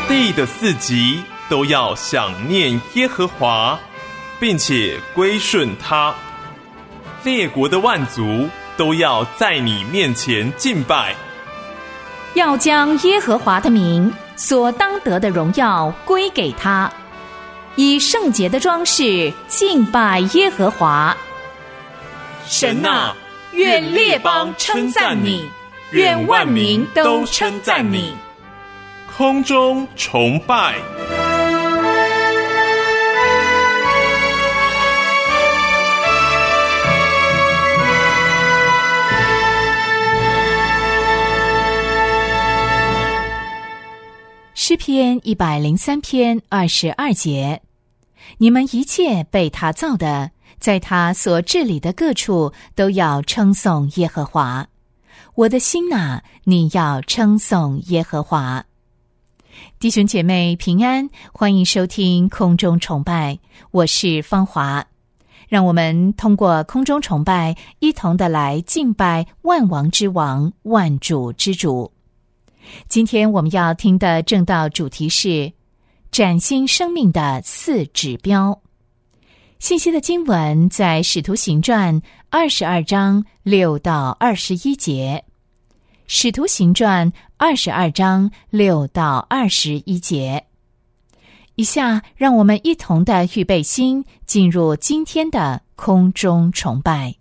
地的四极都要想念耶和华，并且归顺他。列国的万族都要在你面前敬拜， 要将耶和华的名所当得的荣耀归给他，以圣洁的装饰敬拜耶和华。神啊，愿列邦称赞你，愿万民都称赞你。 空中崇拜。 诗篇103篇22节，你们一切被他造的，在他所治理的各处都要称颂耶和华。我的心哪，你要称颂耶和华。弟兄姐妹平安，欢迎收听空中崇拜，我是芳华。让我们通过空中崇拜，一同的来敬拜万王之王，万主之主。今天我们要听的正道主题是崭新生命的4指标。信息的经文在使徒行传22章6到21节，使徒行传22章6到21节。以下让我们一同的预备心，进入今天的空中崇拜。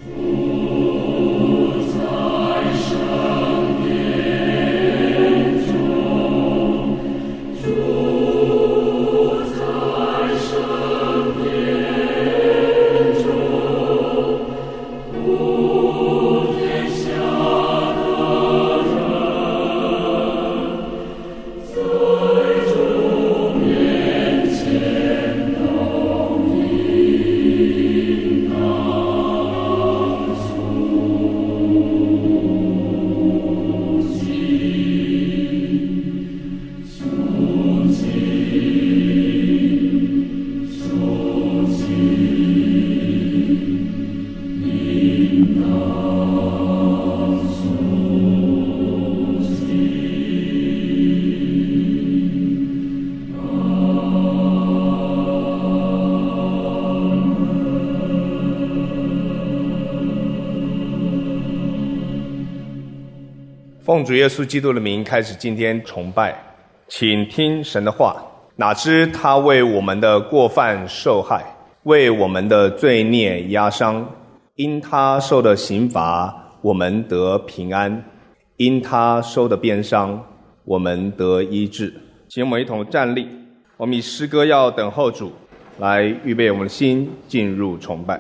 奉主耶稣基督的名开始今天崇拜，请听神的话。哪知他为我们的过犯受害，为我们的罪孽压伤，因他受的刑罚，我们得平安；因他受的鞭伤，我们得医治。请我们一同站立，我们以诗歌要等候主，来预备我们的心进入崇拜。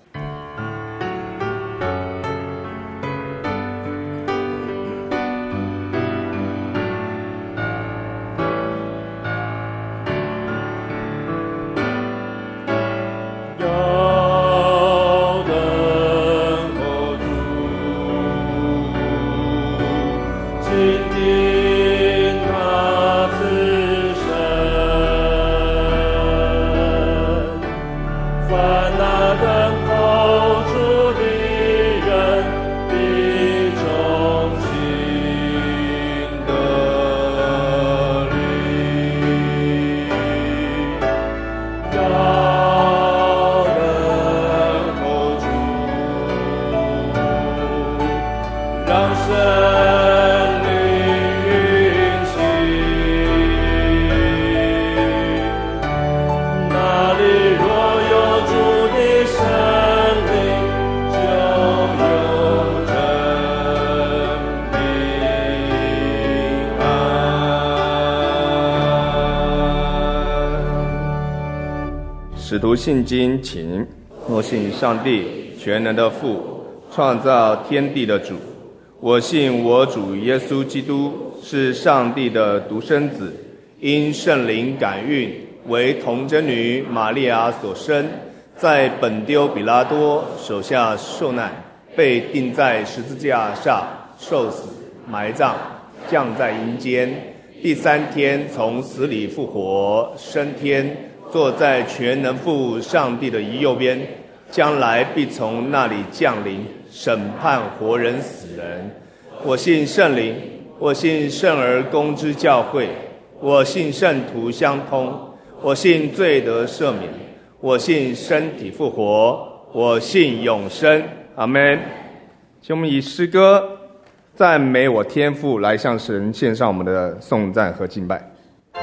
使徒信经，请。我信上帝全能的父，创造天地的主。我信我主耶稣基督是上帝的独生子，因圣灵感孕，为童贞女玛利亚所生，在本丢比拉多手下受难，被钉在十字架上，受死，埋葬，降在阴间，第3天从死里复活，升天，坐在全能父上帝的右边，将来必从那里降临，审判活人死人。我信圣灵，我信圣而公之教会， 我信圣徒相通，我信罪得赦免，我信身体复活，我信永生。阿们。请我们以诗歌赞美我天父来向神献上我们的颂赞和敬拜。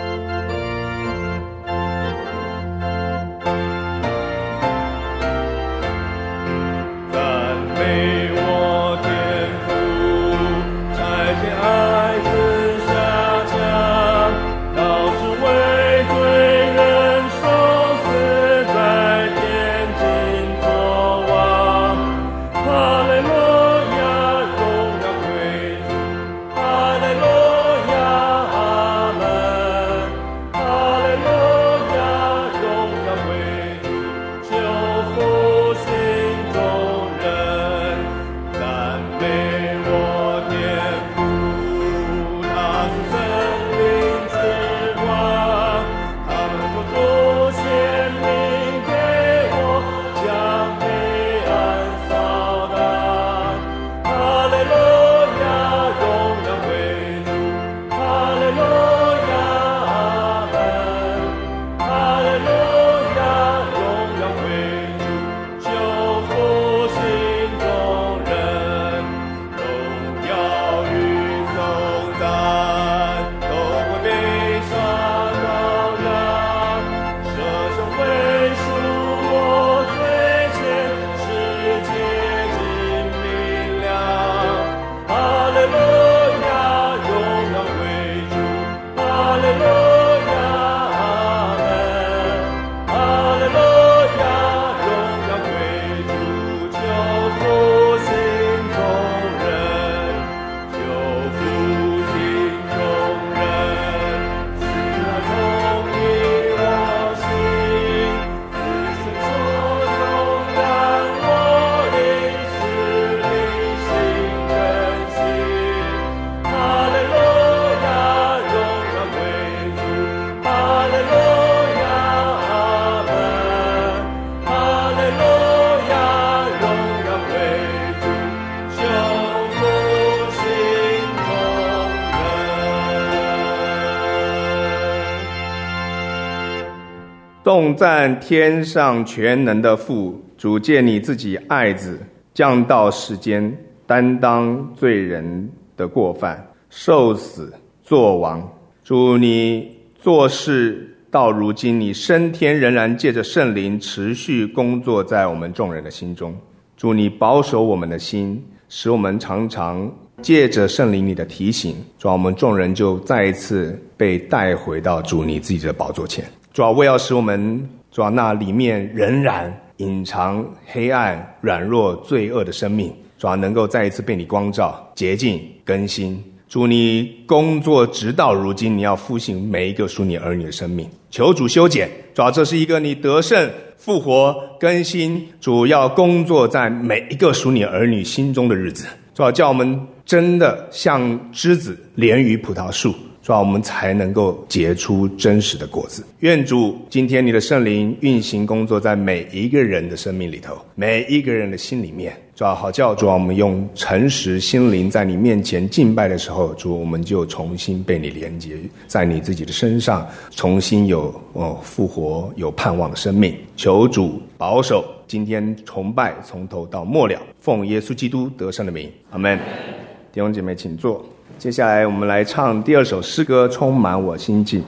颂赞天上全能的父，主借你自己爱子降到世间，担当罪人的过犯，受死作王。主，你做事到如今，你升天仍然借着圣灵持续工作在我们众人的心中。主，你保守我们的心，使我们常常借着圣灵你的提醒，主，我们众人就再一次被带回到主你自己的宝座前。主，为要使我们主那里面仍然隐藏黑暗、软弱、罪恶的生命，主能够再一次被你光照、洁净、更新。主，你工作直到如今，你要复兴每一个属你儿女的生命，求主修剪。主，这是一个你得胜、复活、更新，主要工作在每一个属你儿女心中的日子。主，叫我们真的像枝子连于葡萄树，主，我们才能够结出真实的果子。愿主今天你的圣灵运行工作在每一个人的生命里头，每一个人的心里面。主，好叫主，我们用诚实心灵在你面前敬拜的时候，主，我们就重新被你连接在你自己的身上，重新有复活有盼望的生命。求主保守今天崇拜从头到末了，奉耶稣基督得胜的名，阿们。弟兄姐妹请坐。接下来我们来唱第二首诗歌，充满我心境。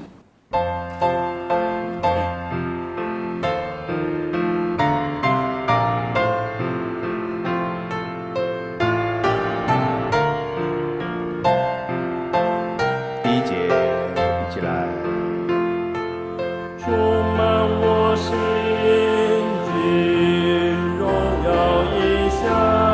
第一节一起来。 充满我心境，荣耀一下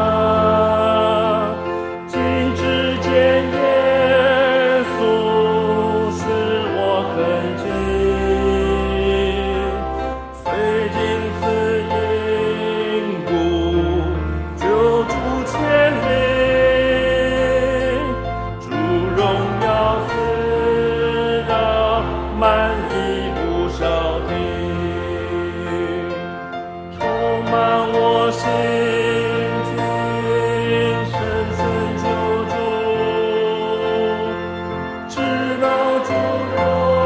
直到主荣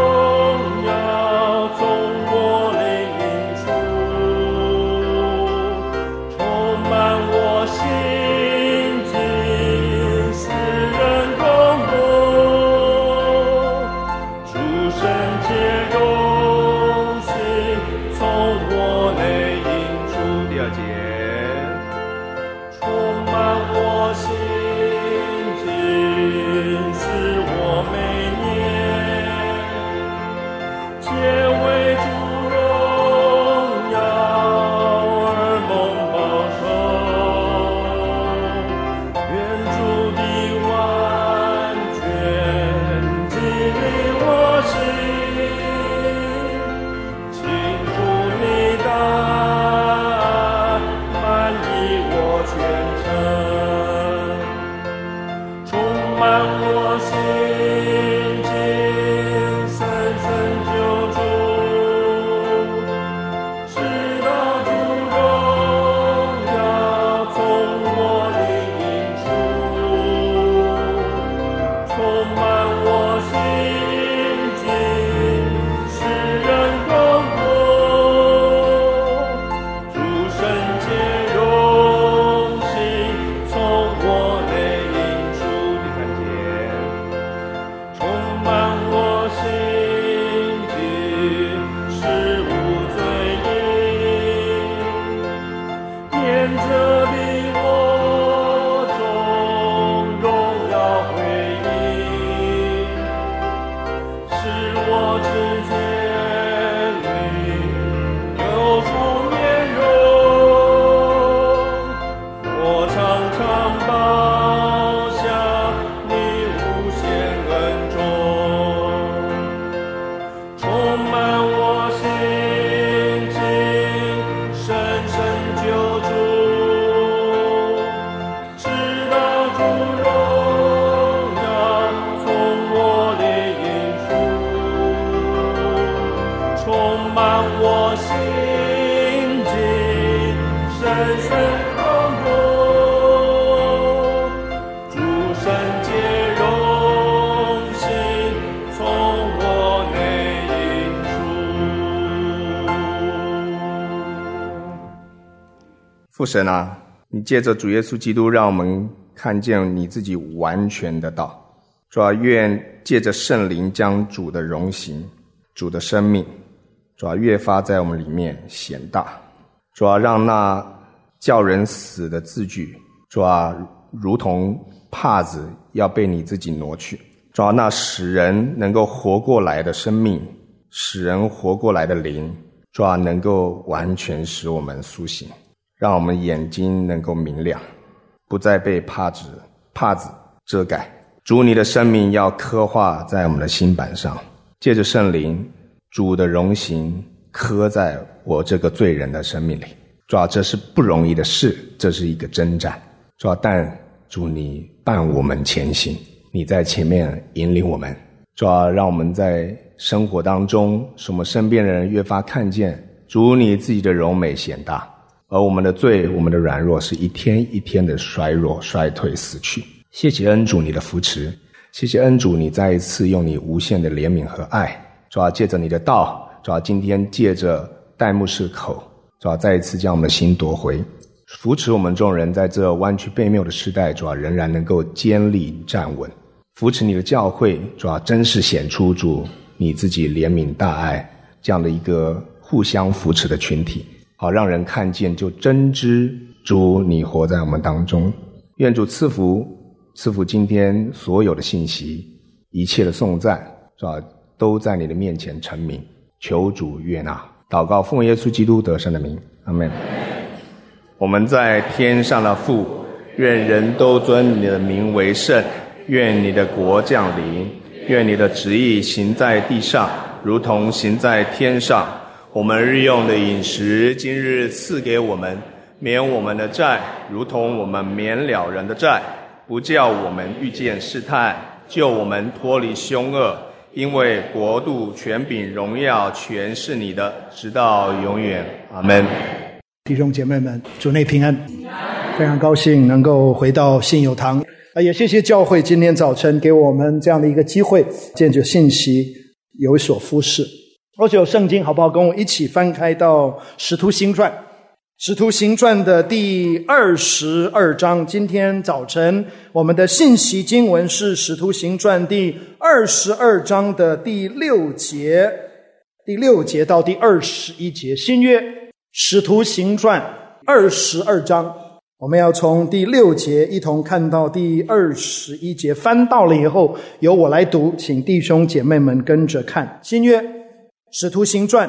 圣洁荣幸从我内引出。 第二节， 充满我心境，使我每年皆为主荣耀而蒙保守。愿主的完全激励我心，请主你的爱满溢我全程，充满我心境，深深救助，直到主荣耀从我里引出，充满我心境，使人光荣，主圣洁荣幸从我内引出。 第三节， 充满我心境，使无罪因，念着比我中荣耀回应，使我之间里有出面容，我常常报效你无限恩宠，充满我心境，深深救助，直到主荣耀从我里引出，充满我心境，深深光荣，主圣洁荣幸从我内引出。 父神啊，你借着主耶稣基督让我们看见你自己完全的道。主啊，愿借着圣灵将主的荣行、主的生命，主啊，越发在我们里面显大。主啊，让那叫人死的字句，主啊，如同帕子要被你自己挪去。主啊，那使人能够活过来的生命，使人活过来的灵，主啊，能够完全使我们苏醒，让我们眼睛能够明亮，不再被帕子遮盖。主，你的生命要刻画在我们的心板上，借着圣灵，主的荣行刻在我这个罪人的生命里。主啊，这是不容易的事，这是一个征战。主啊，但主你伴我们前行，你在前面引领我们。主啊，让我们在生活当中，使我们身边的人越发看见主你自己的荣美显大，而我们的罪、我们的软弱是一天一天的衰弱、衰退、死去。谢谢恩主你的扶持，谢谢恩主你再一次用你无限的怜悯和爱。主啊，借着你的道，主啊，今天借着戴牧师口，主啊，再一次将我们的心夺回，扶持我们众人在这弯曲悖谬的时代，主啊，仍然能够坚立站稳。扶持你的教会，主啊，真是显出主你自己怜悯大爱这样的一个互相扶持的群体，好让人看见就真知主你活在我们当中。愿主赐福今天所有的信息，一切的颂赞，主啊，都在你的面前成名，求主悦纳。祷告奉耶稣基督得胜的名，阿们。我们在天上的父，愿人都尊你的名为圣，愿你的国降临，愿你的旨意行在地上，如同行在天上。我们日用的饮食今日赐给我们，免我们的债，如同我们免了人的债，不叫我们遇见试探，救我们脱离凶恶。因为国度、权柄、荣耀全是你的，直到永远。阿们。 弟兄姐妹们，主内平安。非常高兴能够回到信友堂，也谢谢教会今天早晨给我们这样的一个机会，借着信息有所服侍。若是有圣经，好不好跟我一起翻开到使徒行传使徒行传的第22章，今天早晨我们的信息经文是使徒行传第22章的第6节，第6节到第21节。新约使徒行传22章，我们要从第6节一同看到第21节。翻到了以后由我来读，请弟兄姐妹们跟着看。新约使徒行传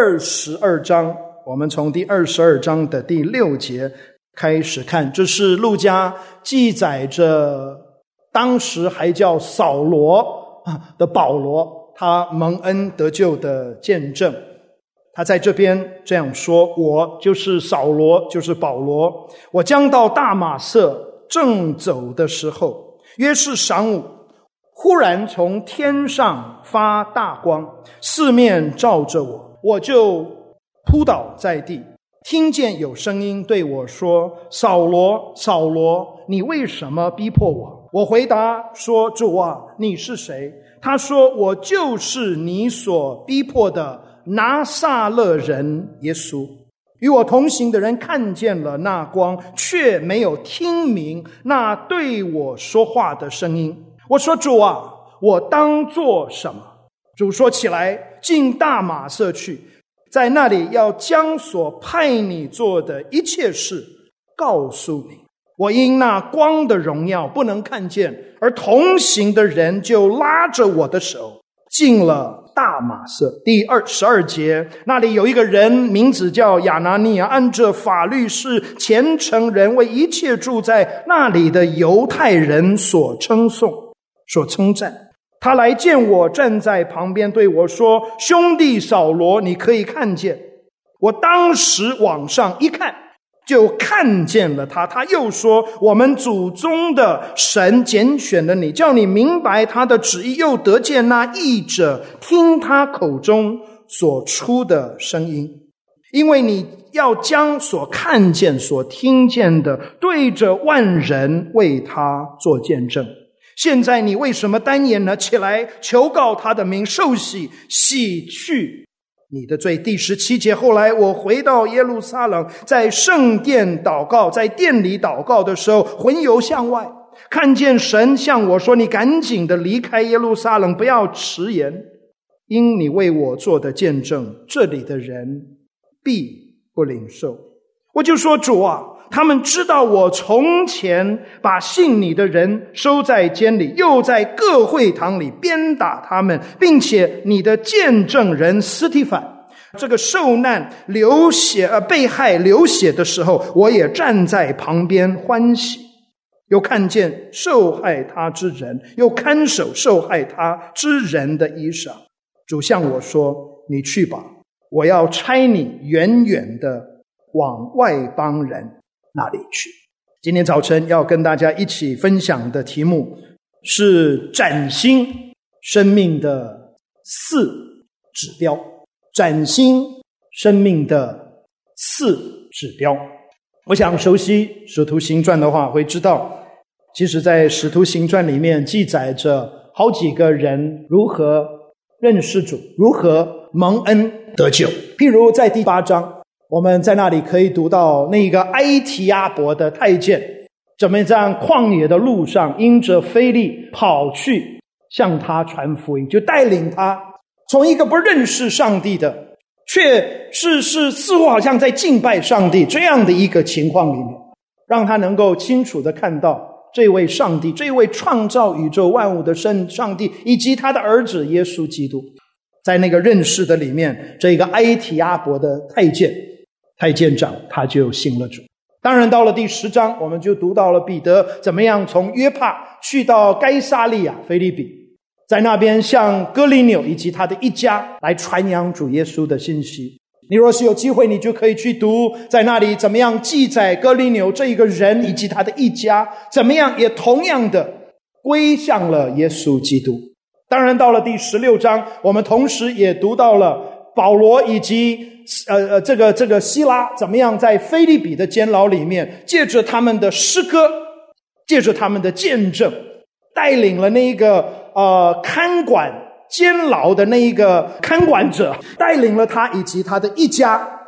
22章，我们从第22章的第6节开始看。这是路加记载着当时还叫扫罗的保罗，他蒙恩得救的见证。他在这边这样说：我就是扫罗，就是保罗，我将到大马色，正走的时候，约是晌午，忽然从天上发大光，四面照着我，我就扑倒在地，听见有声音对我说：扫罗，扫罗，你为什么逼迫我？我回答说：主啊，你是谁？他说：我就是你所逼迫的拿撒勒人耶稣。与我同行的人看见了那光，却没有听明那对我说话的声音。我说：主啊，我当做什么？主说：起来，进大马色去，在那里要将所派你做的一切事告诉你。我因那光的荣耀不能看见，而同行的人就拉着我的手进了大马色。第12节，那里有一个人，名字叫亚拿尼亚，按着法律是虔诚人，为一切住在那里的犹太人所称颂，所称赞。他来见我，站在旁边对我说：兄弟扫罗，你可以看见。我当时往上一看，就看见了他。他又说：我们祖宗的神拣选了你，叫你明白他的旨意，又得见那译者听他口中所出的声音。因为你要将所看见所听见的对着万人为他做见证。现在你为什么单言呢？起来，求告他的名，受洗，洗去你的罪。第17节，后来我回到耶路撒冷，在圣殿祷告，在殿里祷告的时候，魂游向外，看见神向我说：你赶紧的离开耶路撒冷，不要迟延，因你为我做的见证，这里的人必不领受。我就说：主啊，他们知道我从前把信你的人收在监里，又在各会堂里鞭打他们，并且你的见证人司提反这个受难流血被害流血的时候，我也站在旁边欢喜，又看见受害他之人，又看守受害他之人的衣裳。主向我说：你去吧，我要差你远远的往外邦人那里去。今天早晨要跟大家一起分享的题目是崭新生命的4指标。崭新生命的4指标。我想熟悉使徒行传的话会知道，其实在使徒行传里面记载着好几个人如何认识主，如何蒙恩得救。譬如在第8章，我们在那里可以读到那个埃提阿伯的太监怎么在旷野的路上因着腓力跑去向他传福音，就带领他从一个不认识上帝的，却是似乎好像在敬拜上帝这样的一个情况里面，让他能够清楚地看到这位上帝，这位创造宇宙万物的上帝，以及他的儿子耶稣基督。在那个认识的里面，这个埃提阿伯的太监长他就信了主。当然到了第10章，我们就读到了彼得怎么样从约帕去到该撒利亚腓立比，在那边向哥尼流以及他的一家来传扬主耶稣的信息。你若是有机会，你就可以去读在那里怎么样记载哥尼流这一个人以及他的一家怎么样也同样的归向了耶稣基督。当然到了第16章，我们同时也读到了保罗以及这个希拉怎么样在腓立比的监牢里面，借着他们的诗歌，借着他们的见证，带领了那一个看管监牢的那一个看管者，带领了他以及他的一家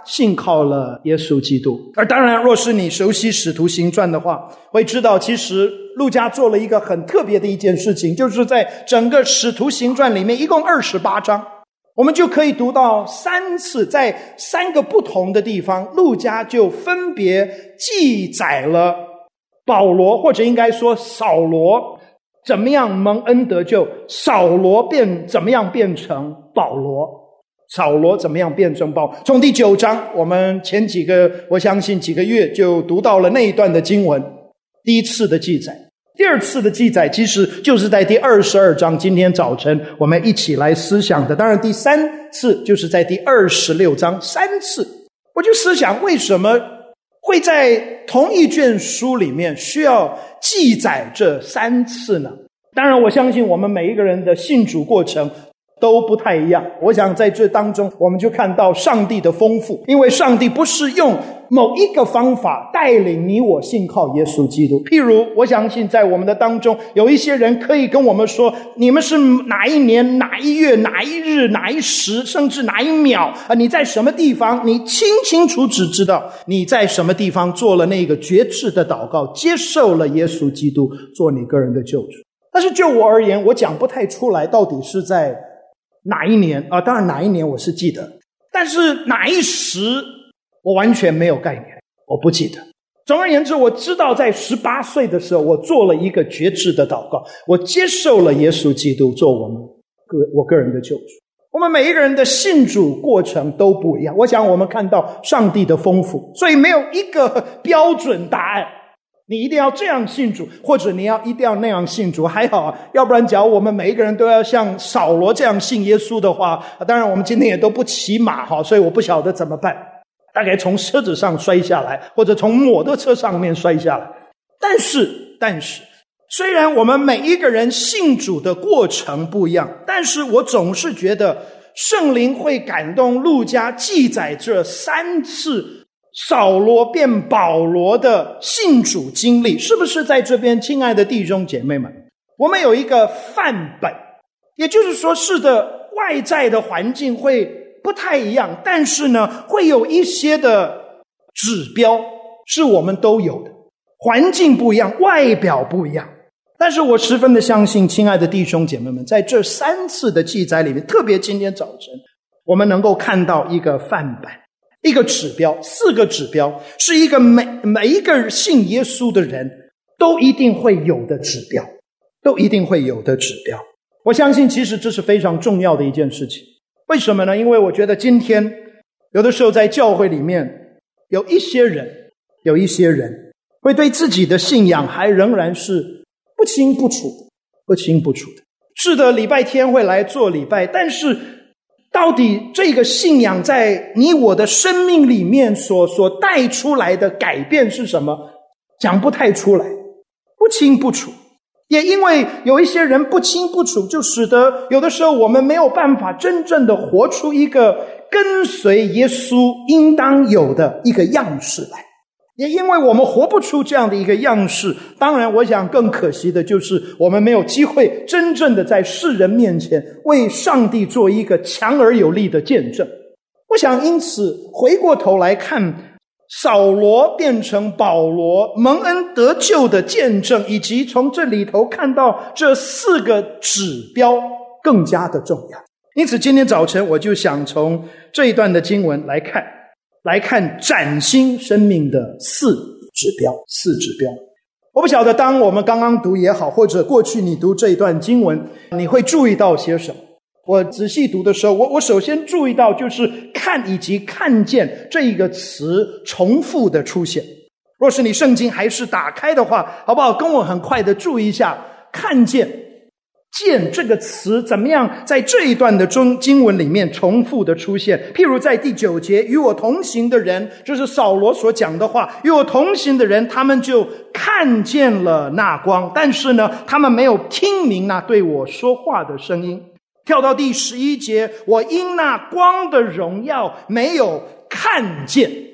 信靠了耶稣基督。而当然，若是你熟悉使徒行传的话，会知道其实路加做了一个很特别的一件事情，就是在整个使徒行传里面一共28章，我们就可以读到3次，在3个不同的地方，路加就分别记载了保罗，或者应该说扫罗怎么样蒙恩得救，扫罗怎么样变成保罗，扫罗怎么样变成保罗。从第9章，我们我相信几个月就读到了那一段的经文，第一次的记载。第二次的记载其实就是在第22章，今天早晨我们一起来思想的。当然第3次就是在第26章，3次。我就思想为什么会在同一卷书里面需要记载这3次呢？当然我相信我们每一个人的信主过程都不太一样，我想在这当中我们就看到上帝的丰富，因为上帝不是用某一个方法带领你我信靠耶稣基督。譬如我相信在我们的当中有一些人可以跟我们说，你们是哪一年哪一月哪一日哪一时甚至哪一秒你在什么地方，你清清楚楚知道你在什么地方做了那个决志的祷告，接受了耶稣基督做你个人的救主。但是就我而言，我讲不太出来到底是在哪一年当然哪一年我是记得，但是哪一时我完全没有概念，我不记得。总而言之，我知道在18岁的时候我做了一个决志的祷告，我接受了耶稣基督做我个人的救主。我们每一个人的信主过程都不一样，我想我们看到上帝的丰富，所以没有一个标准答案，你一定要这样信主，或者你一定要那样信主。还好要不然假如我们每一个人都要像扫罗这样信耶稣的话，当然我们今天也都不骑马所以我不晓得怎么办，大概从车子上摔下来，或者从摩托车上面摔下来。但是虽然我们每一个人信主的过程不一样，但是我总是觉得圣灵会感动路加记载这3次扫罗变保罗的信主经历。是不是在这边亲爱的弟兄姐妹们，我们有一个范本，也就是说是的，外在的环境会不太一样，但是呢会有一些的指标是我们都有的，环境不一样，外表不一样。但是我十分的相信亲爱的弟兄姐妹们，在这3次的记载里面，特别今天早晨我们能够看到一个范本，一个指标，4个指标，是一个每一个信耶稣的人都一定会有的指标，都一定会有的指标。我相信其实这是非常重要的一件事情。为什么呢？因为我觉得今天有的时候在教会里面有一些人会对自己的信仰还仍然是不清不楚的。是的，礼拜天会来做礼拜，但是到底这个信仰在你我的生命里面所带出来的改变是什么？讲不太出来，不清不楚。也因为有一些人不清不楚，就使得有的时候我们没有办法真正的活出一个跟随耶稣应当有的一个样式来。也因为我们活不出这样的一个样式，当然我想更可惜的就是我们没有机会真正的在世人面前为上帝做一个强而有力的见证。我想因此回过头来看扫罗变成保罗蒙恩得救的见证，以及从这里头看到这4个指标更加的重要。因此今天早晨我就想从这一段的经文来看崭新生命的4指标。我不晓得当我们刚刚读也好，或者过去你读这一段经文，你会注意到些什么？我仔细读的时候，我首先注意到就是看以及看见这一个词重复的出现。若是你圣经还是打开的话，好不好？跟我很快的注意一下看见这个词怎么样在这一段的经文里面重复的出现。譬如在第9节，与我同行的人，这是扫罗所讲的话，与我同行的人，他们就看见了那光，但是呢他们没有听明那对我说话的声音。跳到第11节，我因那光的荣耀没有看见。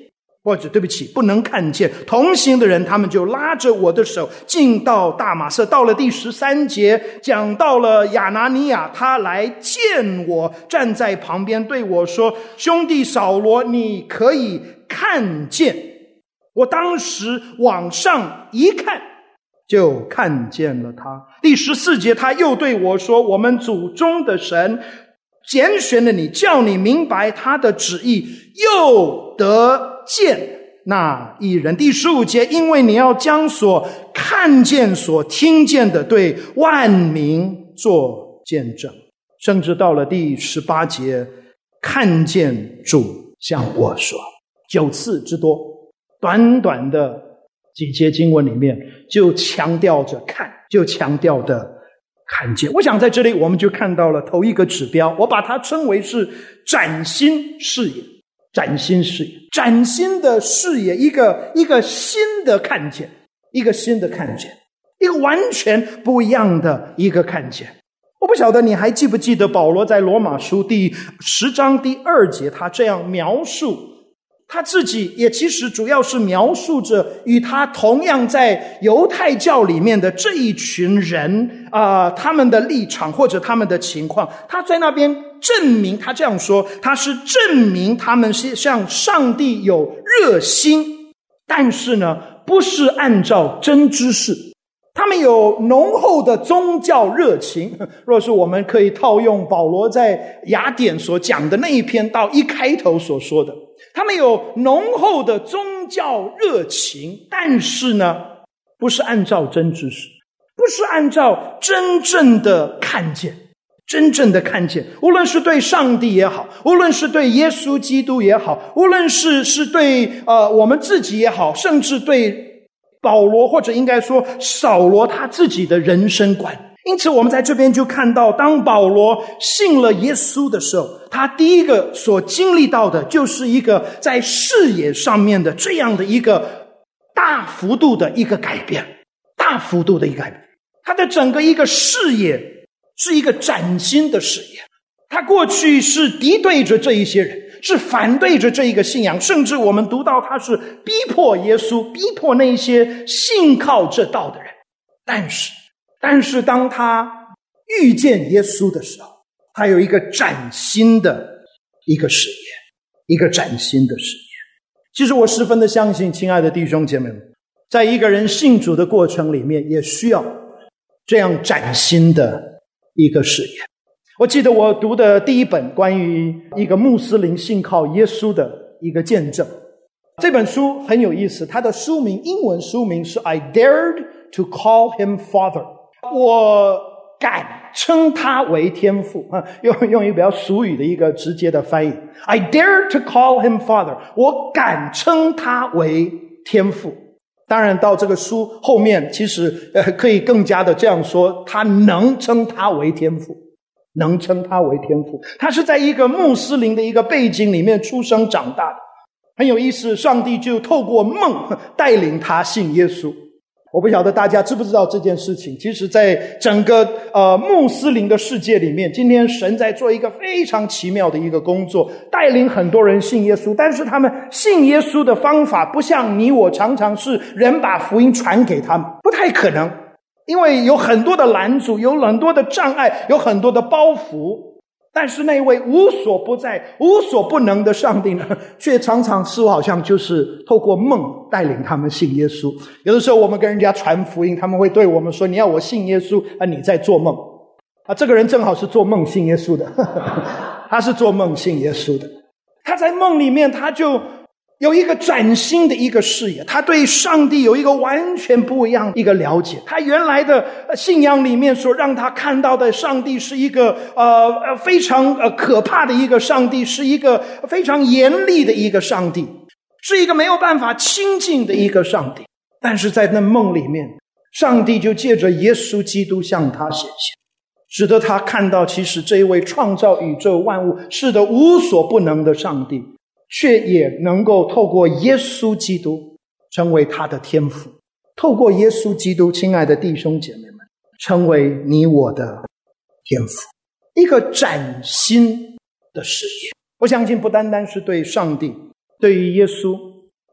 或者对不起，不能看见。同行的人，他们就拉着我的手进到大马色。到了第13节，讲到了亚拿尼亚，他来见我，站在旁边对我说：兄弟扫罗，你可以看见。我当时往上一看，就看见了他。第14节，他又对我说：我们祖宗的神拣选了你，叫你明白他的旨意，又得见那一人。第15节，因为你要将所看见所听见的对万民做见证。甚至到了第18节，看见主向我说，9次之多，短短的几节经文里面就强调着看，就强调的看见。我想在这里我们就看到了头一个指标，我把它称为是崭新视野。崭新视野，崭新的视野，一个新的看见，一个新的看见，一个完全不一样的一个看见。我不晓得你还记不记得保罗在罗马书第10章第2节，他这样描述他自己，也其实主要是描述着与他同样在犹太教里面的这一群人他们的立场或者他们的情况。他在那边证明，他这样说，他是证明他们是向上帝有热心，但是呢，不是按照真知识。他们有浓厚的宗教热情，若是我们可以套用保罗在雅典所讲的那一篇到一开头所说的，他们有浓厚的宗教热情，但是呢，不是按照真知识，不是按照真正的看见，真正的看见，无论是对上帝也好，无论是对耶稣基督也好，无论是对我们自己也好，甚至对保罗或者应该说扫罗他自己的人生观。因此我们在这边就看到，当保罗信了耶稣的时候，他第一个所经历到的就是一个在视野上面的这样的一个大幅度的一个改变，大幅度的一个改变。他的整个一个视野是一个崭新的视野。他过去是敌对着这一些人，是反对着这一个信仰，甚至我们读到他是逼迫耶稣，逼迫那些信靠这道的人。但是当他遇见耶稣的时候，他有一个崭新的一个视野，一个崭新的视野。其实我十分的相信，亲爱的弟兄姐妹们，在一个人信主的过程里面，也需要这样崭新的一个视野。我记得我读的第一本关于一个穆斯林信靠耶稣的一个见证，这本书很有意思，它的书名，英文书名是 I dared to call him father， 我敢称他为天父，用一个比较俗语的一个直接的翻译， I dared to call him father， 我敢称他为天父。当然到这个书后面其实可以更加的这样说，他能称他为天父，能称他为天父。他是在一个穆斯林的一个背景里面出生长大的，很有意思，上帝就透过梦带领他信耶稣。我不晓得大家知不知道这件事情，其实在整个穆斯林的世界里面，今天神在做一个非常奇妙的一个工作，带领很多人信耶稣。但是他们信耶稣的方法不像你我常常是人把福音传给他们，不太可能，因为有很多的拦阻，有很多的障碍，有很多的包袱。但是那位无所不在无所不能的上帝呢，却常常似乎好像就是透过梦带领他们信耶稣。有的时候我们跟人家传福音，他们会对我们说，你要我信耶稣你在做梦这个人正好是做梦信耶稣的他是做梦信耶稣的。他在梦里面他就有一个崭新的一个视野，他对上帝有一个完全不一样一个了解。他原来的信仰里面所让他看到的上帝是一个非常可怕的一个上帝，是一个非常严厉的一个上帝，是一个没有办法亲近的一个上帝。但是在那梦里面，上帝就借着耶稣基督向他显现，使得他看到其实这一位创造宇宙万物是的无所不能的上帝，却也能够透过耶稣基督成为他的天父，透过耶稣基督，亲爱的弟兄姐妹们，成为你我的天父。一个崭新的视野，我相信不单单是对上帝，对于耶稣，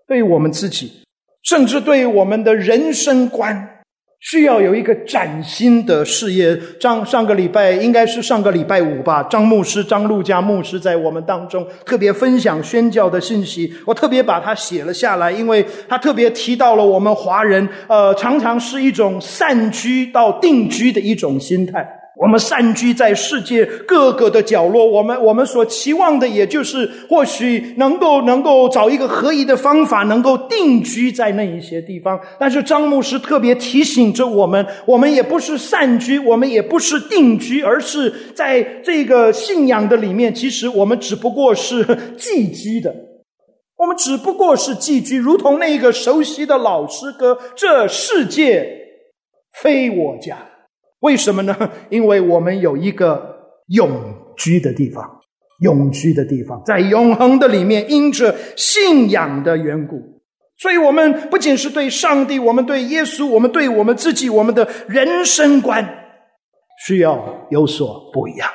对于我们自己，甚至对于我们的人生观，需要有一个崭新的视野。上个礼拜应该是上个礼拜五吧，张路加牧师在我们当中特别分享宣教的信息，我特别把它写了下来，因为他特别提到了我们华人常常是一种散居到定居的一种心态。我们散居在世界各个的角落，我们所期望的也就是或许能够找一个合宜的方法，能够定居在那一些地方。但是张牧师特别提醒着我们也不是散居，我们也不是定居，而是在这个信仰的里面，其实我们只不过是寄居的。我们只不过是寄居，如同那个熟悉的老诗歌，这世界非我家。为什么呢？因为我们有一个永居的地方，在永恒的里面，因着信仰的缘故，所以我们不仅是对上帝，我们对耶稣，我们对我们自己，我们的人生观需要有所不一样。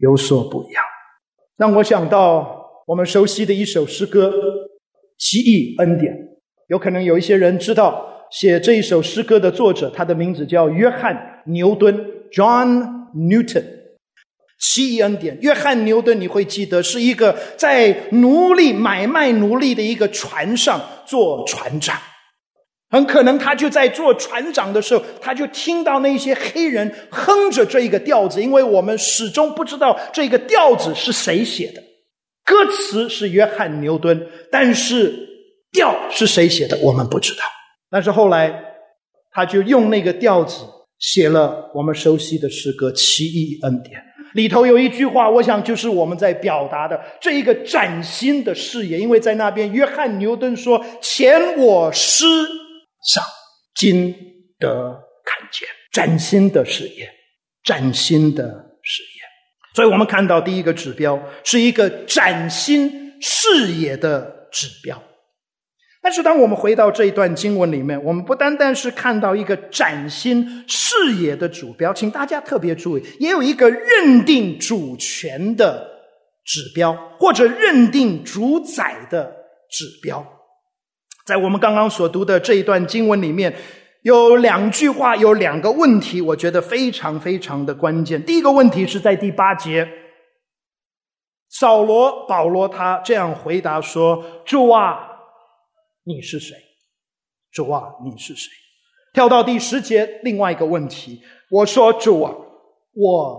让我想到我们熟悉的一首诗歌《奇异恩典》，有可能有一些人知道写这一首诗歌的作者，他的名字叫约翰牛顿 John Newton。 奇异恩典，约翰牛顿你会记得是一个在买卖奴隶的一个船上做船长，很可能他就在做船长的时候，他就听到那些黑人哼着这一个调子，因为我们始终不知道这个调子是谁写的，歌词是约翰牛顿，但是调是谁写的我们不知道。但是后来他就用那个调子写了我们熟悉的诗歌《奇异恩典》，里头有一句话，我想就是我们在表达的这一个崭新的视野。因为在那边约翰牛顿说，前我思想，今得看见。崭新的视野。所以我们看到第一个指标是一个崭新视野的指标。但是当我们回到这一段经文里面，我们不单单是看到一个崭新视野的指标，请大家特别注意，也有一个认定主权的指标，或者认定主宰的指标。在我们刚刚所读的这一段经文里面，有两句话，有两个问题，我觉得非常非常的关键。第一个问题是在第8节，保罗他这样回答说，主啊，你是谁？主啊，你是谁？跳到第10节，另外一个问题，我说，主啊，我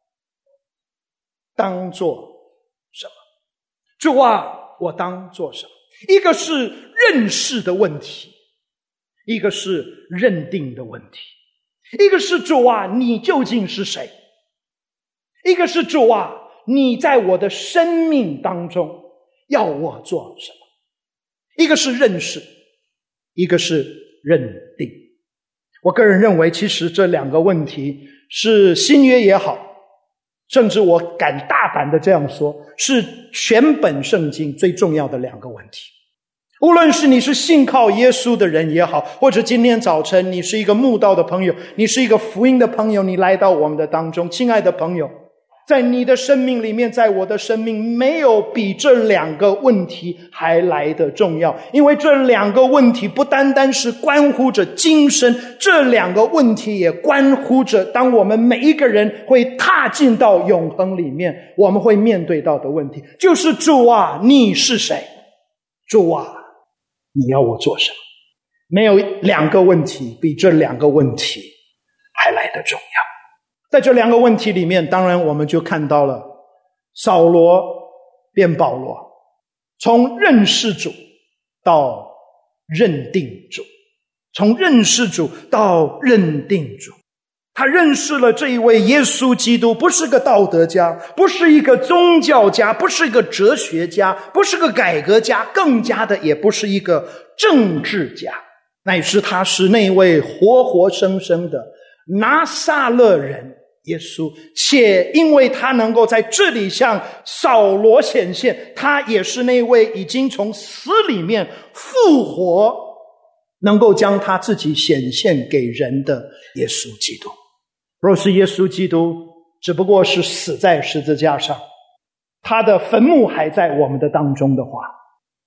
当做什么？主啊，我当做什么？一个是认识的问题，一个是认定的问题。一个是主啊，你究竟是谁？一个是主啊，你在我的生命当中要我做什么？一个是认识，一个是认定。我个人认为，其实这两个问题是新约也好，甚至我敢大胆的这样说，是全本圣经最重要的两个问题。无论是你是信靠耶稣的人也好，或者今天早晨你是一个慕道的朋友，你是一个福音的朋友，你来到我们的当中，亲爱的朋友，在你的生命里面，在我的生命，没有比这两个问题还来得重要。因为这两个问题不单单是关乎着今生，这两个问题也关乎着当我们每一个人会踏进到永恒里面，我们会面对到的问题，就是主啊，你是谁？主啊，你要我做什么？没有两个问题比这两个问题还来得重要。在这两个问题里面，当然我们就看到了扫罗变保罗，从认识主到认定主，从认识主到认定主。他认识了这一位耶稣基督，不是个道德家，不是一个宗教家，不是一个哲学家，不是个改革家，更加的也不是一个政治家，乃是他是那位活活生生的拿撒勒人耶稣。且因为他能够在这里向扫罗显现，他也是那位已经从死里面复活，能够将他自己显现给人的耶稣基督。若是耶稣基督只不过是死在十字架上，他的坟墓还在我们的当中的话，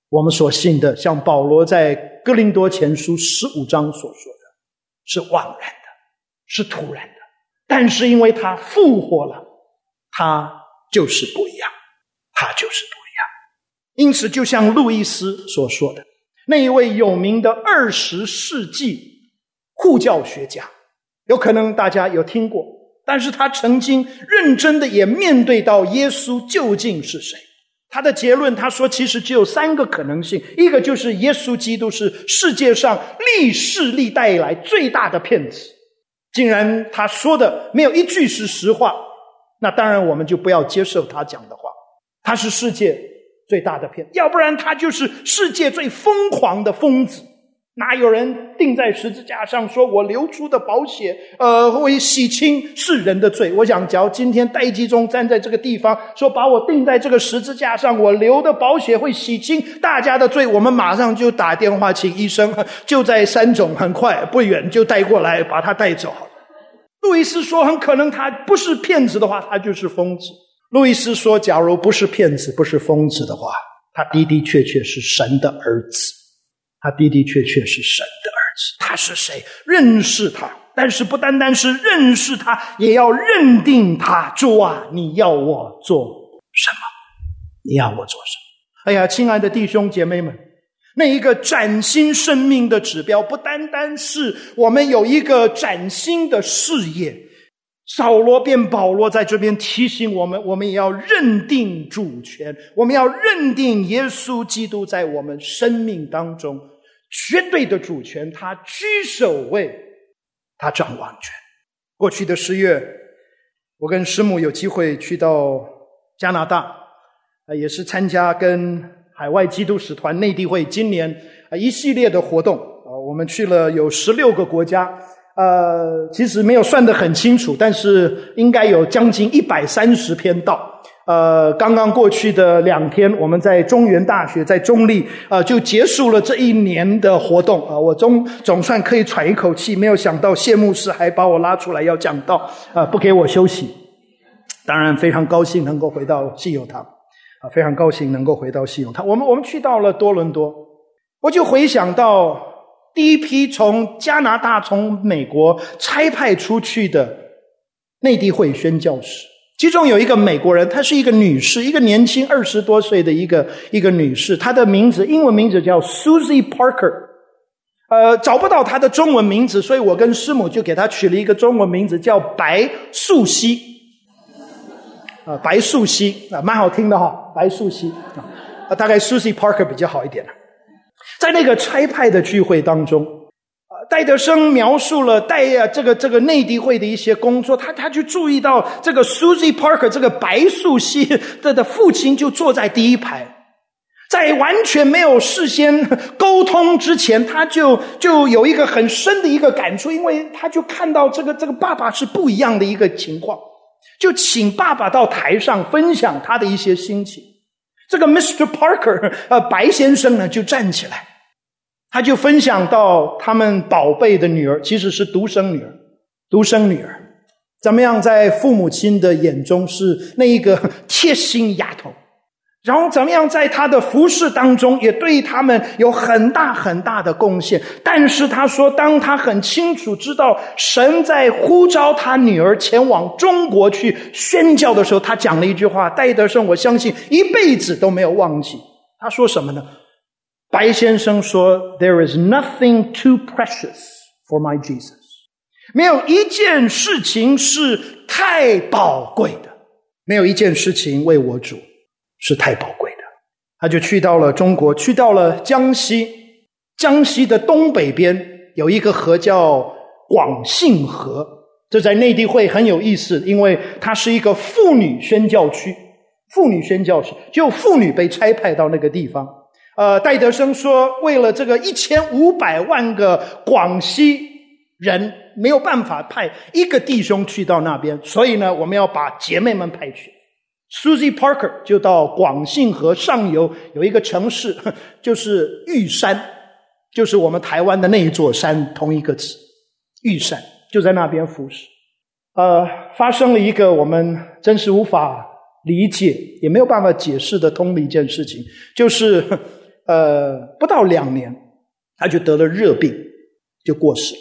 我们所信的，像保罗在哥林多前书15章所说的，是枉然的，是突然的。但是因为他复活了，他就是不一样，他就是不一样。因此就像路易斯所说的，那一位有名的20世纪护教学家，有可能大家有听过，但是他曾经认真的也面对到耶稣究竟是谁。他的结论，他说其实只有3个可能性，一个就是耶稣基督是世界上历世历代以来最大的骗子，竟然他说的没有一句是实话，那当然我们就不要接受他讲的话，他是世界最大的骗子，要不然他就是世界最疯狂的疯子。哪有人钉在十字架上说我流出的宝血会洗清世人的罪？我想假如今天戴基宗站在这个地方说把我钉在这个十字架上，我流的宝血会洗清大家的罪，我们马上就打电话请医生，就在三种，很快不远就带过来把他带走。路易斯说很可能他不是骗子的话，他就是疯子。路易斯说假如不是骗子不是疯子的话，他的的确确是神的儿子，他的的确确是神的儿子。他是谁？认识他，但是不单单是认识他，也要认定他。主啊，你要我做什么？你要我做什么？哎呀，亲爱的弟兄姐妹们，那一个崭新生命的指标，不单单是我们有一个崭新的事业。扫罗变保罗在这边提醒我们，我们也要认定主权，我们要认定耶稣基督在我们生命当中绝对的主权，他居首位，他掌王权。过去的10月，我跟师母有机会去到加拿大，也是参加跟海外基督使团内地会今年一系列的活动。我们去了有16个国家，其实没有算得很清楚，但是应该有将近130篇道。刚刚过去的2天，我们在中原大学，在中立，就结束了这一年的活动。我总算可以喘一口气，没有想到谢牧师还把我拉出来要讲道，不给我休息。当然非常高兴能够回到西友堂，非常高兴能够回到西友堂。我们去到了多伦多，我就回想到第一批从加拿大、从美国差派出去的内地会宣教士，其中有一个美国人，她是一个女士，一个年轻20多岁的一个女士，她的名字英文名字叫 Susie Parker。找不到她的中文名字，所以我跟师母就给她取了一个中文名字叫白素熙。白素熙蛮好听的哈，白素熙大概 Susie Parker 比较好一点。在那个差派的聚会当中，戴德生描述了这个内地会的一些工作，他就注意到这个 Susie Parker 这个白素熙的父亲就坐在第一排，在完全没有事先沟通之前，他就有一个很深的一个感触，因为他就看到这个爸爸是不一样的一个情况，就请爸爸到台上分享他的一些心情。这个 Mr. Parker 白先生呢就站起来，他就分享到他们宝贝的女儿其实是独生女儿怎么样在父母亲的眼中是那一个贴心丫头，然后怎么样在他的服事当中也对他们有很大很大的贡献。但是他说当他很清楚知道神在呼召他女儿前往中国去宣教的时候，他讲了一句话，戴德生我相信一辈子都没有忘记。他说什么呢？白先生说 There is nothing too precious for my Jesus， 没有一件事情是太宝贵的，没有一件事情为我主是太宝贵的。他就去到了中国，去到了江西的东北边有一个河叫广信河，这在内地会很有意思，因为它是一个妇女宣教区，就妇女被差派到那个地方。戴德生说为了这个1500万个广西人没有办法派一个弟兄去到那边，所以呢我们要把姐妹们派去。Susie Parker 就到广信河上游有一个城市，就是玉山，就是我们台湾的那一座山同一个字，玉山，就在那边服侍。发生了一个我们真是无法理解也没有办法解释的通的一件事情，就是不到2年，他就得了热病，就过世。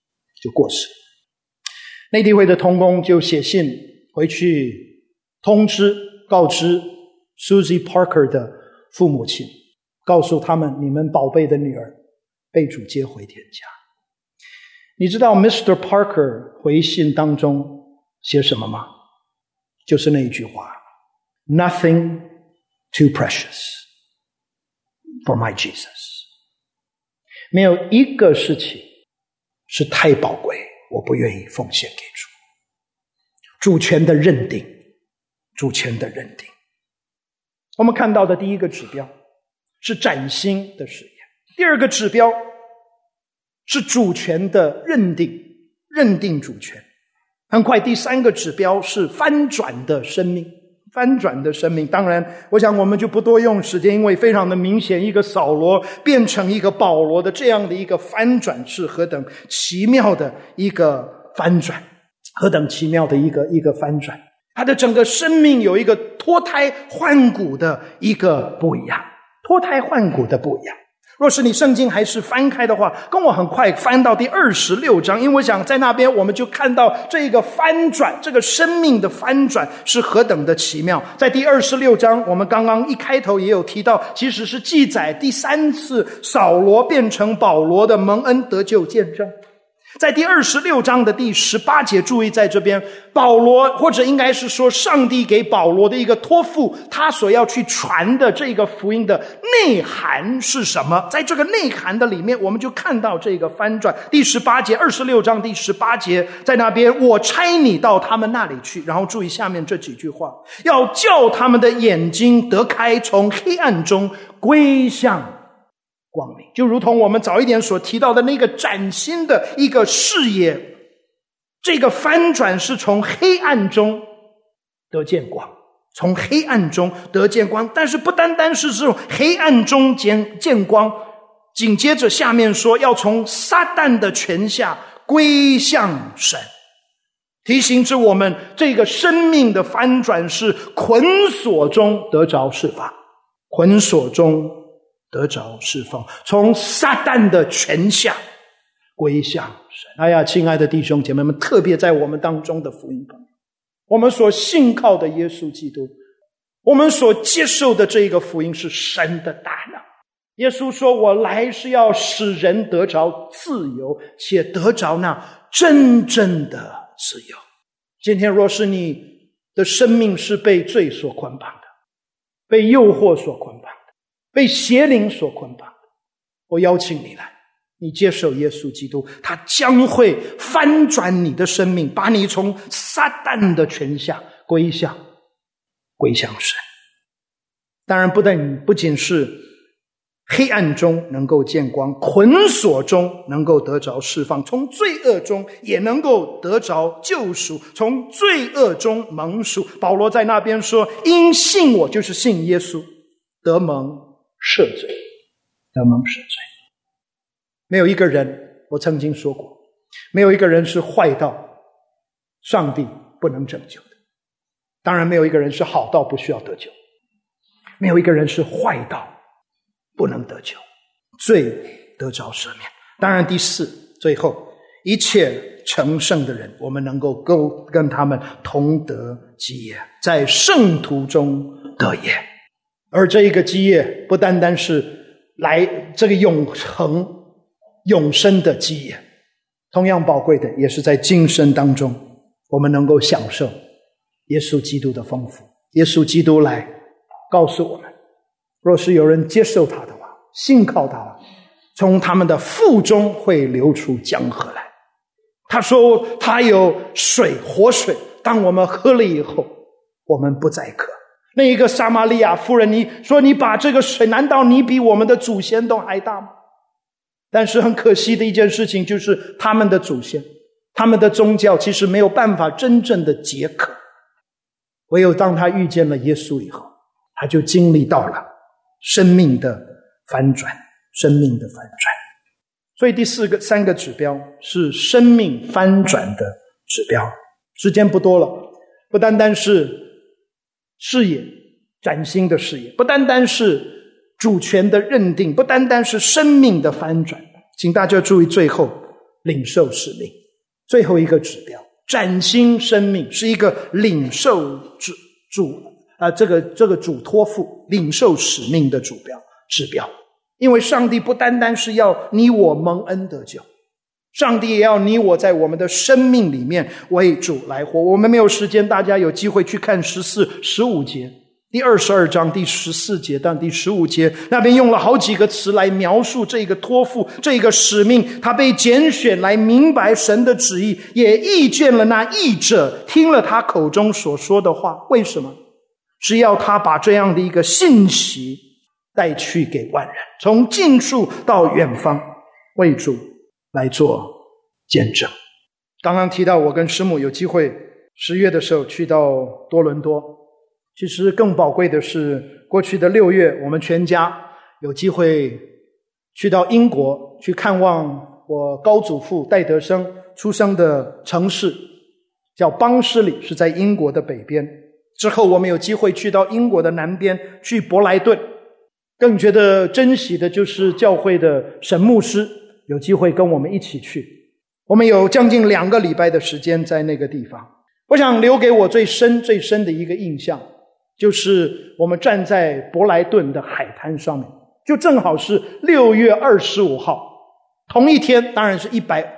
内地会的同工就写信回去告知 Susie Parker 的父母亲，告诉他们，你们宝贝的女儿被主接回天家。你知道 Mr. Parker 回信当中写什么吗？就是那一句话， Nothing too precious for my Jesus。 没有一个事情是太宝贵，我不愿意奉献给主。主权的认定。我们看到的第一个指标是崭新的事业，第二个指标是主权的认定主权。很快第三个指标是翻转的生命。当然我想我们就不多用时间，因为非常的明显，一个扫罗变成一个保罗的这样的一个翻转是何等奇妙的一个翻转，他的整个生命有一个脱胎换骨的一个不一样。若是你圣经还是翻开的话，跟我很快翻到第26章，因为我想在那边我们就看到这个翻转，这个生命的翻转是何等的奇妙。在第26章，我们刚刚一开头也有提到，其实是记载第3次扫罗变成保罗的蒙恩得救见证。在第26章的第18节，注意在这边，保罗或者应该是说上帝给保罗的一个托付，他所要去传的这个福音的内涵是什么？在这个内涵的里面，我们就看到这个翻转。第18节，26章第18节，在那边，我差你到他们那里去。然后注意下面这几句话，要叫他们的眼睛得开，从黑暗中归向光明。就如同我们早一点所提到的那个崭新的一个视野，这个翻转是从黑暗中得见光，但是不单单是这种黑暗中见光，紧接着下面说要从撒旦的权下归向神，提醒着我们这个生命的翻转是捆锁中得着释放，从撒旦的权下归向神。哎呀，亲爱的弟兄姐妹们，特别在我们当中的福音朋友，我们所信靠的耶稣基督，我们所接受的这个福音是神的大能。耶稣说，我来是要使人得着自由，且得着那真正的自由。今天若是你的生命是被罪所捆绑的，被诱惑所捆绑的，被邪灵所捆绑的，我邀请你来，你接受耶稣基督，他将会翻转你的生命，把你从撒旦的权下归向神。当然不仅是黑暗中能够见光，捆锁中能够得着释放，从罪恶中也能够得着救赎，从罪恶中蒙赎。保罗在那边说，因信我，就是信耶稣，得蒙赦罪。没有一个人，我曾经说过，没有一个人是坏到上帝不能拯救的。当然没有一个人是好到不需要得救，没有一个人是坏到不能得救，罪得着赦免。当然第四，最后一切成圣的人，我们能够跟他们同得基业，在圣徒中得业。而这一个基业不单单是来这个永生的基业，同样宝贵的也是在今生当中我们能够享受耶稣基督的丰富。耶稣基督来告诉我们，若是有人接受他的话，信靠他，从他们的腹中会流出江河来。他说他有水，活水，当我们喝了以后，我们不再渴。那一个撒玛利亚妇人，你说你把这个水，难道你比我们的祖先都还大吗？但是很可惜的一件事情，就是他们的祖先，他们的宗教其实没有办法真正的解渴。唯有当他遇见了耶稣以后，他就经历到了生命的翻转。所以三个指标是生命翻转的指标。时间不多了，不单单是视野，崭新的视野，不单单是主权的认定，不单单是生命的翻转。请大家注意最后领受使命，最后一个指标，崭新生命是一个领受这个主托付领受使命的指标。因为上帝不单单是要你我蒙恩得救，上帝也要你我在我们的生命里面为主来活。我们没有时间，大家有机会去看14、15节，第22章第14节到第15节，那边用了好几个词来描述这个托付，这个使命。他被拣选来明白神的旨意，也意见了那译者，听了他口中所说的话。为什么？是要他把这样的一个信息带去给万人，从近处到远方，为主来做见证。刚刚提到我跟师母有机会10月的时候去到多伦多，其实更宝贵的是过去的6月，我们全家有机会去到英国去看望我高祖父戴德生出生的城市，叫邦施里，是在英国的北边。之后我们有机会去到英国的南边，去伯莱顿。更觉得珍惜的就是教会的沈牧师有机会跟我们一起去，我们有将近2个礼拜的时间在那个地方。我想留给我最深的一个印象，就是我们站在伯莱顿的海滩上面，就正好是6月25号，同一天，当然是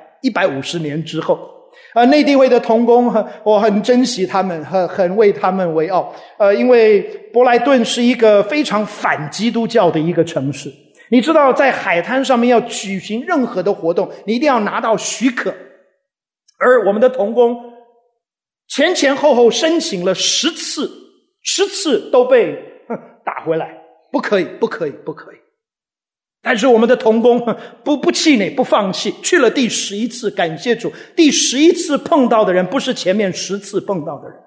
150年之后。内地会的同工，我很珍惜他们，很为他们为傲。因为伯莱顿是一个非常反基督教的一个城市。你知道，在海滩上面要举行任何的活动，你一定要拿到许可。而我们的同工前后申请了10次都被打回来，不可以。但是我们的同工不气馁，不放弃，去了第11次，感谢主，第11次碰到的人不是前面10次碰到的人，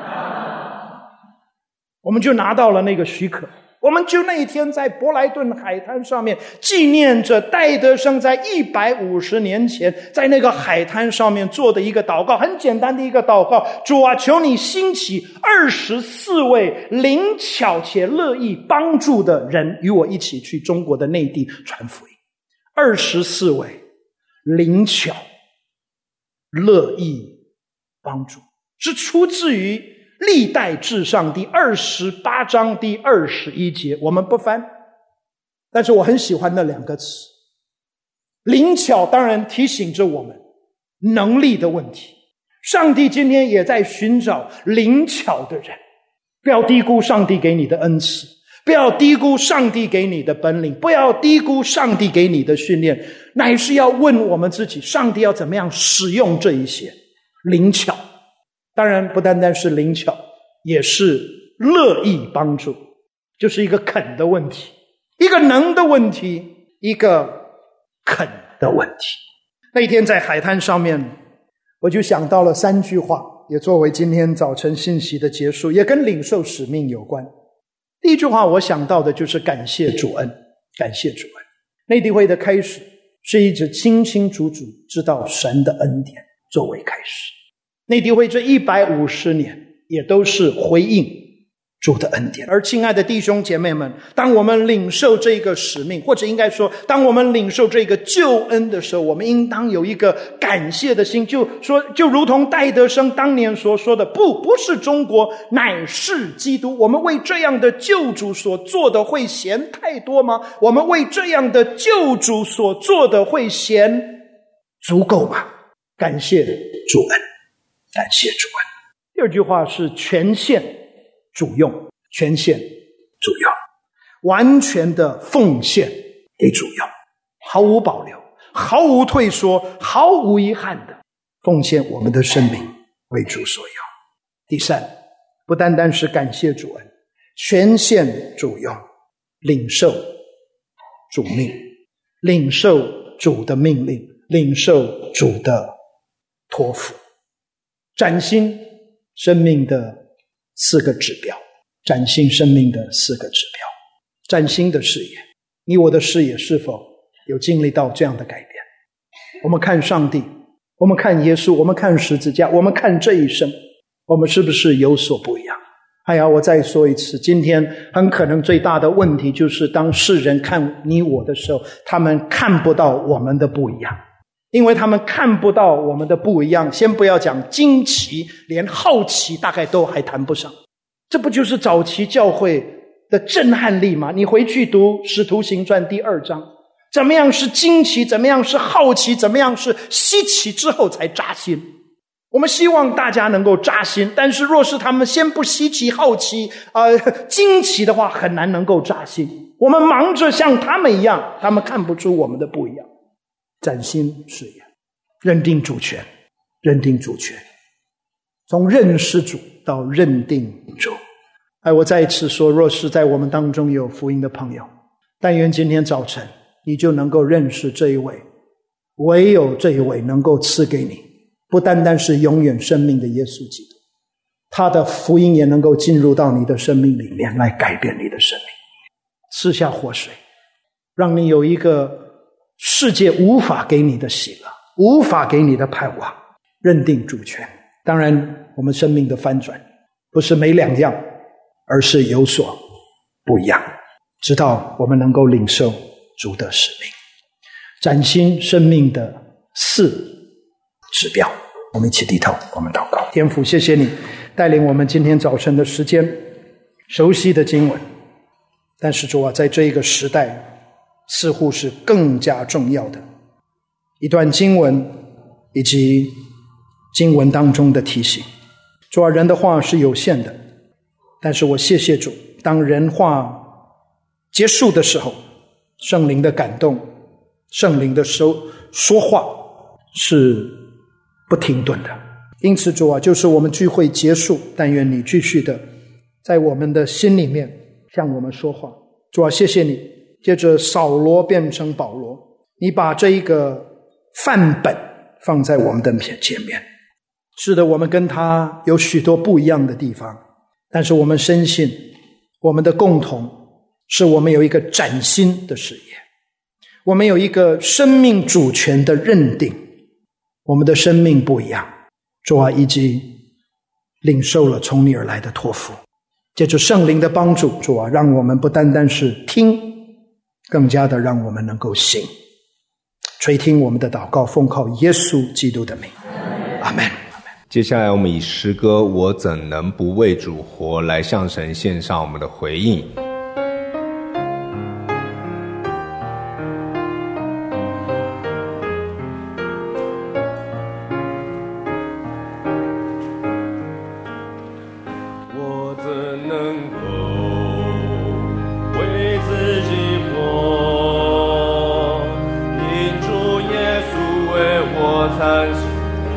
我们就拿到了那个许可。我们就那一天在伯莱顿海滩上面纪念着戴德生在150年前在那个海滩上面做的一个祷告，很简单的一个祷告：主啊，求你兴起24位灵巧且乐意帮助的人，与我一起去中国的内地传福音。24位灵巧乐意帮助，是出自于历代志上第28章第21节，我们不翻，但是我很喜欢那2个词。灵巧当然提醒着我们能力的问题，上帝今天也在寻找灵巧的人。不要低估上帝给你的恩赐，不要低估上帝给你的本领，不要低估上帝给你的训练，乃是要问我们自己，上帝要怎么样使用这一些灵巧。当然不单单是灵巧，也是乐意帮助，就是一个肯的问题，一个能的问题，一个肯的问题。那天在海滩上面，我就想到了3句话，也作为今天早晨信息的结束，也跟领受使命有关。第一句话我想到的就是感谢主恩，感谢主恩。内地会的开始是一直清清楚楚知道神的恩典作为开始，内地会这150年也都是回应主的恩典。而亲爱的弟兄姐妹们，当我们领受这个使命，或者应该说当我们领受这个救恩的时候，我们应当有一个感谢的心，就如同戴德生当年所说的，不是中国，乃是基督。我们为这样的救主所做的会嫌太多吗？我们为这样的救主所做的会嫌足够吗？感谢主恩，感谢主恩。第二句话是全献主用，全献主用，完全的奉献给主用，毫无保留，毫无退缩，毫无遗憾的奉献我们的生命为主所用。第三，不单单是感谢主恩，全献主用，领受主命，领受主的命令，领受主的托付，崭新生命的4个指标，崭新生命的4个指标。崭新的视野，你我的视野是否有经历到这样的改变？我们看上帝，我们看耶稣，我们看十字架，我们看这一生，我们是不是有所不一样？ 哎呀，我再说一次，今天很可能最大的问题就是当世人看你我的时候，他们看不到我们的不一样。因为他们看不到我们的不一样，先不要讲惊奇，连好奇大概都还谈不上。这不就是早期教会的震撼力吗？你回去读《使徒行传》第2章，怎么样是惊奇，怎么样是好奇，怎么样是稀奇之后才扎心。我们希望大家能够扎心，但是若是他们先不稀奇、好奇、惊奇的话，很难能够扎心。我们忙着像他们一样，他们看不出我们的不一样。崭新视野，认定主权，认定主权，从认识主到认定主。我再一次说，若是在我们当中有福音的朋友，但愿今天早晨你就能够认识这一位，唯有这一位能够赐给你不单单是永远生命的耶稣基督，他的福音也能够进入到你的生命里面来改变你的生命，赐下活水，让你有一个世界无法给你的喜乐，无法给你的盼望，认定主权。当然我们生命的翻转不是没两样，而是有所不一样，直到我们能够领受主的使命，崭新生命的4指标。我们一起低头，我们祷告。天父，谢谢你带领我们今天早晨的时间，熟悉的经文，但是主啊，在这一个时代似乎是更加重要的一段经文，以及经文当中的提醒。主啊，人的话是有限的，但是我谢谢主，当人话结束的时候，圣灵的感动，圣灵的说话是不停顿的。因此主啊，就是我们聚会结束，但愿你继续的在我们的心里面向我们说话。主啊，谢谢你接着扫罗变成保罗，你把这一个范本放在我们的前面。是的，我们跟他有许多不一样的地方，但是我们深信我们的共同是我们有一个崭新的视野，我们有一个生命主权的认定，我们的生命不一样。主啊，以及领受了从你而来的托付，借着圣灵的帮助，主啊，让我们不单单是听，更加的让我们能够行。垂听我们的祷告，奉靠耶稣基督的名，阿们。 接下来我们以诗歌我怎能不为主活来向神献上我们的回应。 我怎能够为自己活，因主耶稣为我惨死，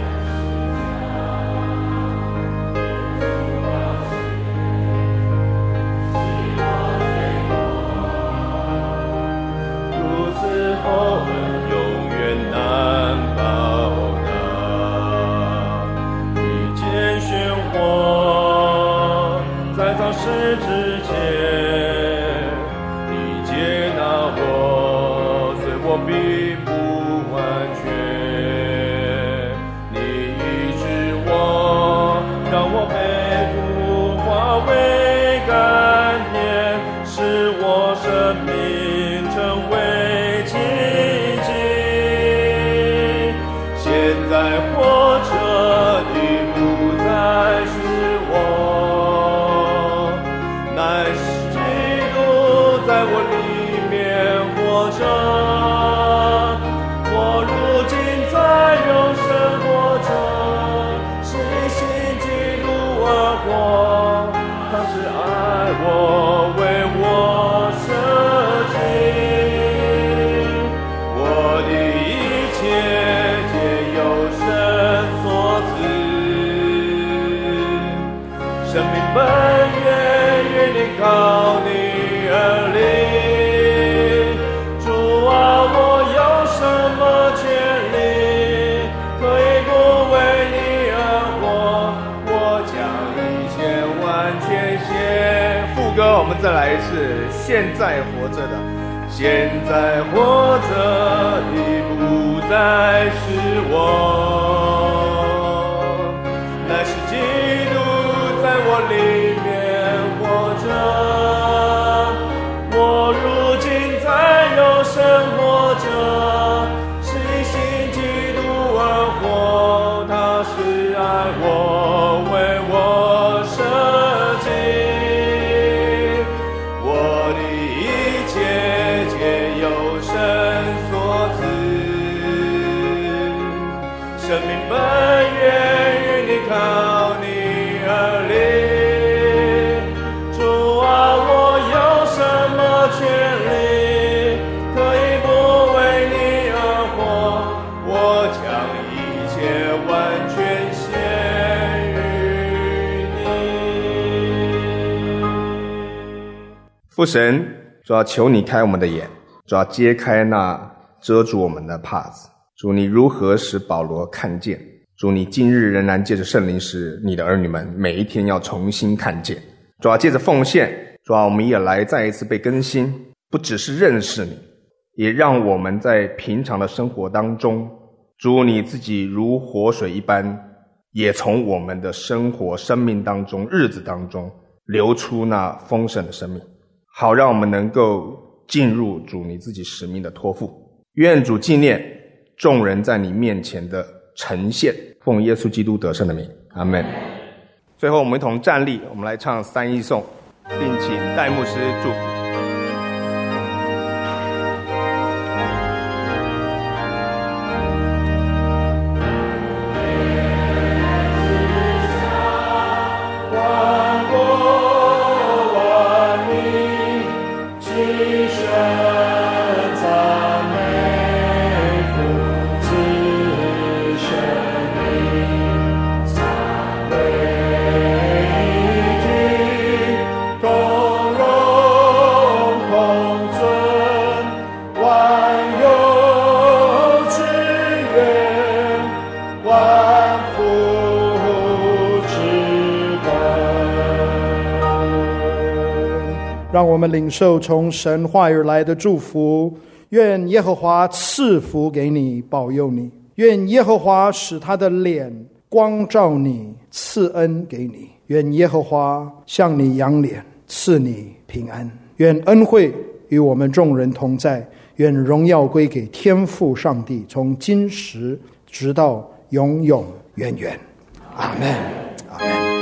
我们再来一次，现在活着的， 现在活着的不再是我，乃是基督在我里面的一切皆由神所赐，生命本源于你靠你而立。主啊，我有什么权利可以不为你而活？我将一切完全献于你。 父神，主要求你开我们的眼，主要揭开那遮住我们的帕子。主，你如何使保罗看见？主，你今日仍然借着圣灵使你的儿女们每一天要重新看见。主要借着奉献，主要我们也来再一次被更新，不只是认识你，也让我们在平常的生活当中，主你自己如活水一般，也从我们的生活生命当中日子当中流出那丰盛的生命，好让我们能够进入主你自己使命的托付。愿主纪念众人在你面前的呈现，奉耶稣基督得胜的名，阿们。最后我们一同站立，我们来唱三一颂，并请戴牧师祝福。 让我们领受从神话而来的祝福。愿耶和华赐福给你，保佑你；愿耶和华使他的脸光照你，赐恩给你；愿耶和华向你扬脸，赐你平安。愿恩惠与我们众人同在，愿荣耀归给天父上帝，从今时直到永永远远。阿们，阿们。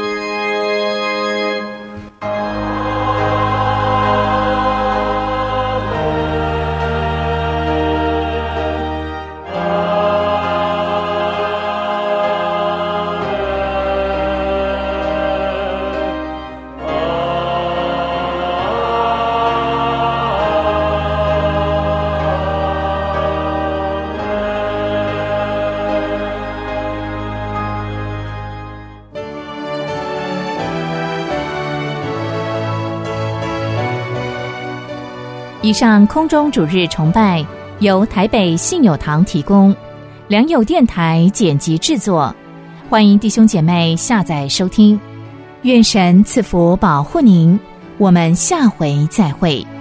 以上空中主日崇拜由台北信友堂提供，良友电台剪辑制作，欢迎弟兄姐妹下载收听。愿神赐福保护您，我们下回再会。